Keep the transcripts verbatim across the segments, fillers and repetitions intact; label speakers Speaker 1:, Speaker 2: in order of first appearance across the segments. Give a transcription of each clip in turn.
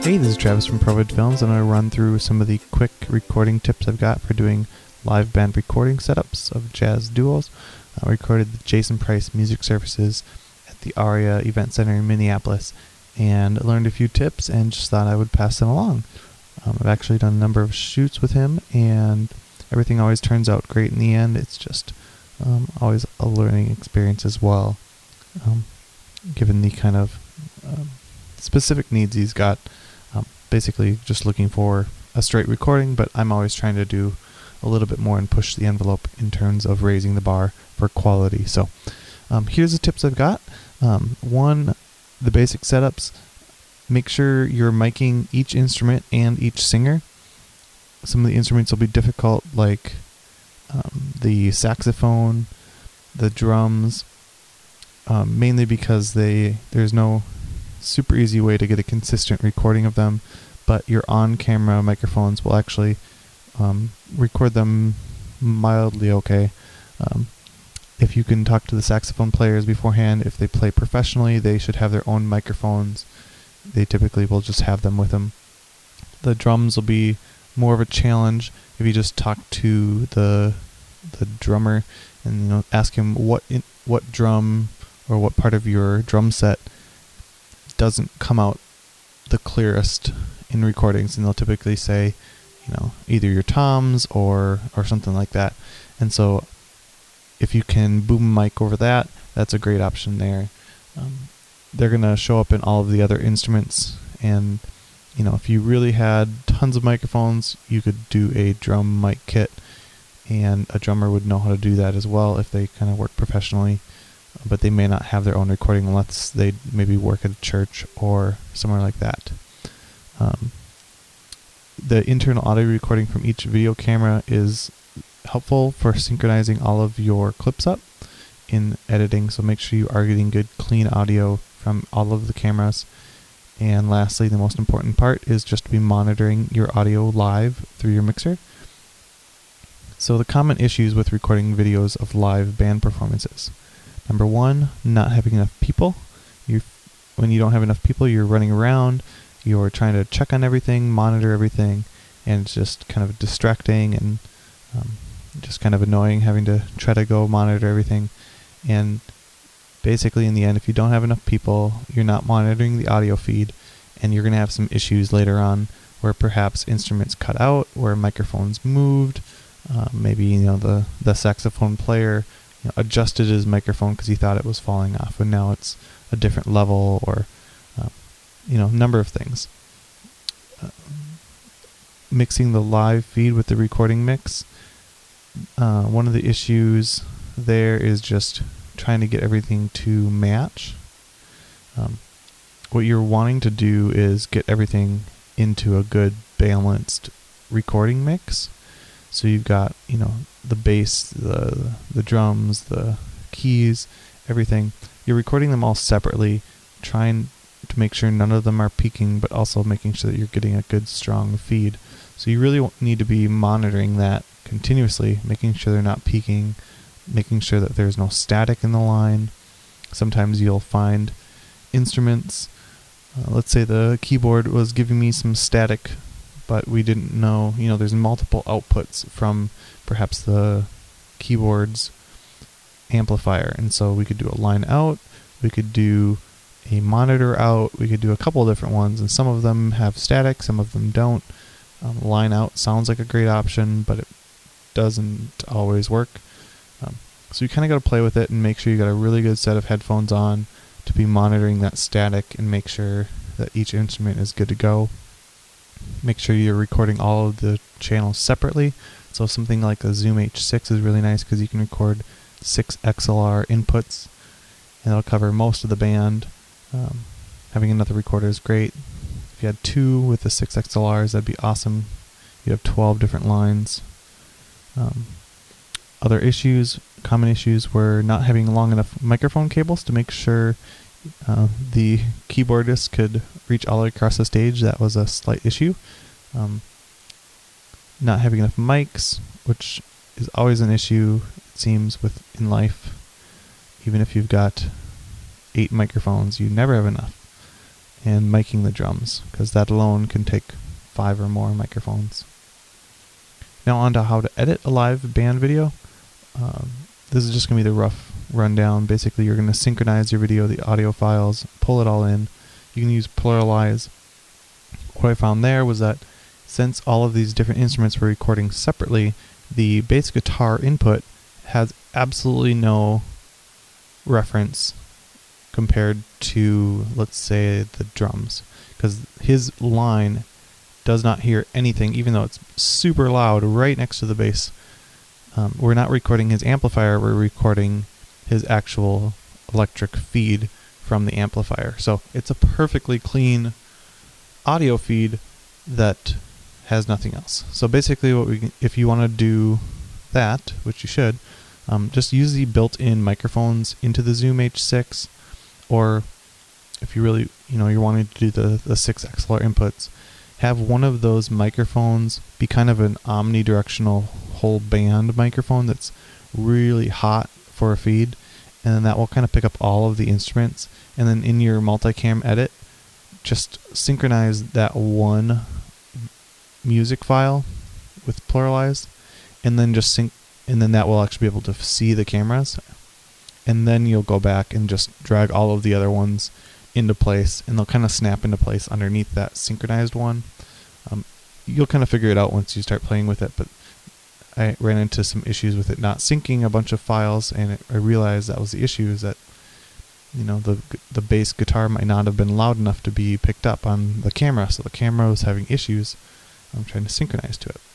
Speaker 1: Hey, this is Travis from ProVid Films. I'm going to run through some of the quick recording tips I've got for doing live band recording setups of jazz duos. I recorded the Jason Price Music Services at the Aria Event Center in Minneapolis and learned a few tips and just thought I would pass them along. Um, I've actually done a number of shoots with him and everything always turns out great in the end. It's just um, always a learning experience as well, um, given the kind of um, specific needs he's got. Um, basically just looking for a straight recording, but I'm always trying to do a little bit more and push the envelope in terms of raising the bar for quality. So um, here's the tips I've got. Um, one, the basic setups. Make sure you're miking each instrument and each singer. Some of the instruments will be difficult, like um, the saxophone, the drums, um, mainly because they there's no super easy way to get a consistent recording of them, but your on-camera microphones will actually um, record them mildly okay. Um, if you can talk to the saxophone players beforehand, if they play professionally, they should have their own microphones. They typically will just have them with them. The drums will be more of a challenge if you just talk to the the drummer and you know ask him what in, what drum or what part of your drum set doesn't come out the clearest in recordings, and they'll typically say, you know, either your toms or or something like that. And so if you can boom mic over that, that's a great option there. Um, they're gonna show up in all of the other instruments, and you know, if you really had tons of microphones, you could do a drum mic kit, and a drummer would know how to do that as well if they kind of work professionally. But they may not have their own recording unless they maybe work at a church or somewhere like that. Um, the internal audio recording from each video camera is helpful for synchronizing all of your clips up in editing, so make sure you are getting good clean audio from all of the cameras. And lastly, the most important part is just to be monitoring your audio live through your mixer. So the common issues with recording videos of live band performances. Number one, not having enough people. You, when you don't have enough people, you're running around, you're trying to check on everything, monitor everything, and it's just kind of distracting and um, just kind of annoying having to try to go monitor everything. And basically, in the end, if you don't have enough people, you're not monitoring the audio feed, and you're going to have some issues later on where perhaps instruments cut out, where microphones moved, uh, maybe you know the the saxophone player You know, adjusted his microphone because he thought it was falling off, and now it's a different level, or uh, you know, number of things. Uh, mixing the live feed with the recording mix. Uh, one of the issues there is just trying to get everything to match. Um, what you're wanting to do is get everything into a good balanced recording mix. So you've got, you know, the bass, the the drums, the keys, everything. You're recording them all separately, trying to make sure none of them are peaking, but also making sure that you're getting a good, strong feed. So you really need to be monitoring that continuously, making sure they're not peaking, making sure that there's no static in the line. Sometimes you'll find instruments, uh, let's say the keyboard was giving me some static, but we didn't know, you know, there's multiple outputs from perhaps the keyboard's amplifier. And so we could do a line out, we could do a monitor out, we could do a couple of different ones, and some of them have static, some of them don't. Um, line out sounds like a great option, but it doesn't always work. Um, so you kind of got to play with it and make sure you got a really good set of headphones on to be monitoring that static and make sure that each instrument is good to go. Make sure you're recording all of the channels separately. So something like a Zoom H six is really nice because you can record six X L R inputs, and it'll cover most of the band. Um, having another recorder is great. If you had two with the six X L Rs, that'd be awesome. You have twelve different lines. Um, other issues, common issues, were not having long enough microphone cables to make sure uh, the keyboardist could reach all the way across the stage. That was a slight issue. Um, not having enough mics, which is always an issue, it seems, with in life. Even if you've got eight microphones, you never have enough. and miking the drums, because that alone can take five or more microphones. Now on to how to edit a live band video. Um, this is just going to be the rough rundown. Basically, you're going to synchronize your video, the audio files, pull it all in. You can use Pluralize. What I found there was that since all of these different instruments were recording separately, the bass guitar input has absolutely no reference compared to, let's say, the drums, because his line does not hear anything, even though it's super loud right next to the bass. Um, we're not recording his amplifier, we're recording his actual electric feed from the amplifier. So it's a perfectly clean audio feed that has nothing else. So basically, what we can, if you want to do that, which you should, um, just use the built-in microphones into the Zoom H six, or if you really, you know, you're wanting to do the, the six X L R inputs, have one of those microphones be kind of an omnidirectional whole band microphone that's really hot for a feed, and then that will kind of pick up all of the instruments, and then in your multicam edit, just synchronize that one music file with Pluralize, and then just sync, and then that will actually be able to see the cameras, and then you'll go back and just drag all of the other ones into place, and they'll kind of snap into place underneath that synchronized one. Um, you'll kind of figure it out once you start playing with it, but I ran into some issues with it not syncing a bunch of files, and it, I realized that was the issue, is that, you know, the the bass guitar might not have been loud enough to be picked up on the camera, so the camera was having issues. I'm trying to synchronize to it.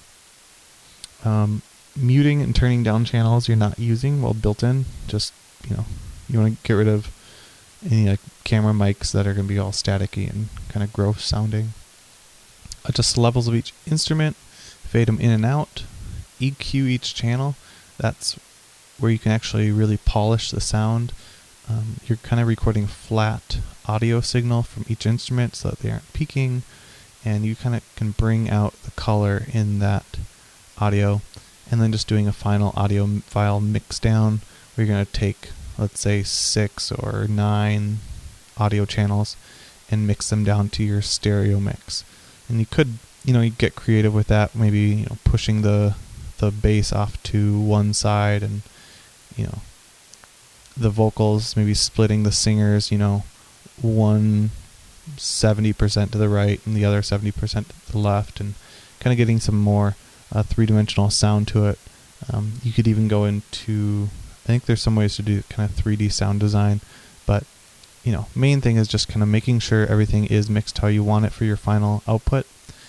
Speaker 1: Um, muting and turning down channels you're not using, well, built in, just, you know, you want to get rid of any like camera mics that are going to be all staticky and kind of gross sounding. Adjust the levels of each instrument, fade them in and out, E Q each channel. That's where you can actually really polish the sound. Um, you're kind of recording flat audio signal from each instrument so that they aren't peaking, and you kind of can bring out the color in that audio, and then just doing a final audio file mix down where you're going to take, let's say, six or nine audio channels and mix them down to your stereo mix. And you could, you know, you get creative with that, maybe, you know, pushing the the bass off to one side, and, you know, the vocals, maybe splitting the singers, you know, one seventy percent to the right and the other seventy percent to the left, and kind of getting some more uh, three-dimensional sound to it. Um, you could even go into, I think there's some ways to do kind of three D sound design, but, you know, main thing is just kind of making sure everything is mixed how you want it for your final output.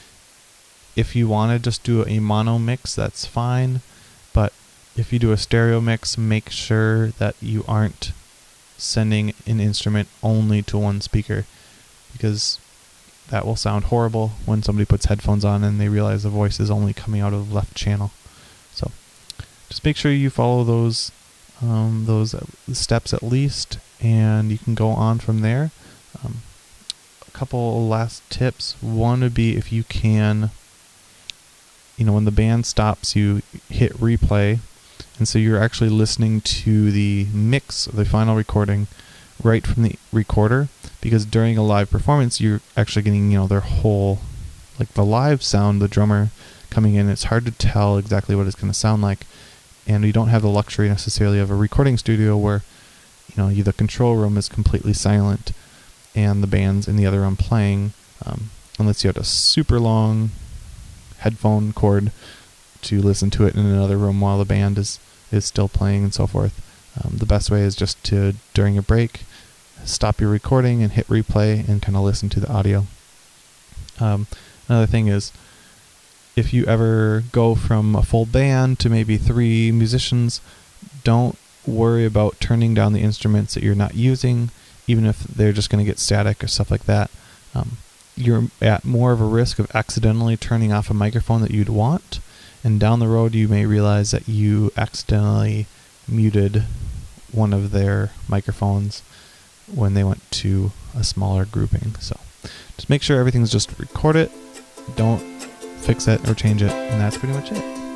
Speaker 1: If you want to just do a mono mix, that's fine, but if you do a stereo mix, make sure that you aren't sending an instrument only to one speaker, because that will sound horrible when somebody puts headphones on and they realize the voice is only coming out of the left channel. So just make sure you follow those um, those steps at least, and you can go on from there. Um, a couple last tips. One would be, if you can, you know, when the band stops, you hit replay, and so you're actually listening to the mix of the final recording right from the recorder, because during a live performance you're actually getting, you know, their whole, like the live sound, the drummer coming in. It's hard to tell exactly what it's going to sound like, and you don't have the luxury necessarily of a recording studio where, you know, you, the control room is completely silent and the band's in the other room playing, um, unless you have a super long headphone cord to listen to it in another room while the band is is still playing and so forth. Um, the best way is just to, during a break, stop your recording and hit replay and kind of listen to the audio. Um, another thing is, if you ever go from a full band to maybe three musicians, don't worry about turning down the instruments that you're not using, even if they're just going to get static or stuff like that. Um, you're at more of a risk of accidentally turning off a microphone that you'd want, and down the road you may realize that you accidentally muted one of their microphones when they went to a smaller grouping. So just make sure everything's just record it, don't fix it or change it, and that's pretty much it.